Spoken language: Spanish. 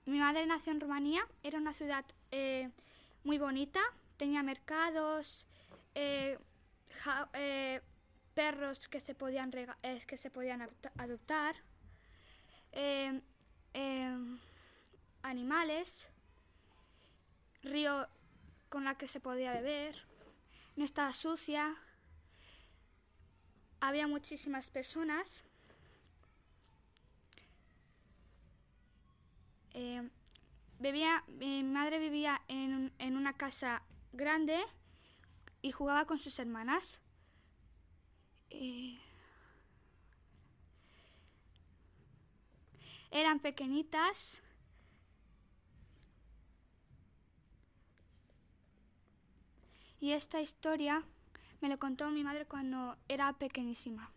Mi madre nació en Rumanía, era una ciudad muy bonita, tenía mercados, perros que que se podían adoptar, eh, eh, animales, río con la que se podía beber, no estaba sucia, había muchísimas personas. Mi madre vivía en una casa grande y jugaba con sus hermanas. Eran pequeñitas. Y esta historia me lo contó mi madre cuando era pequeñísima.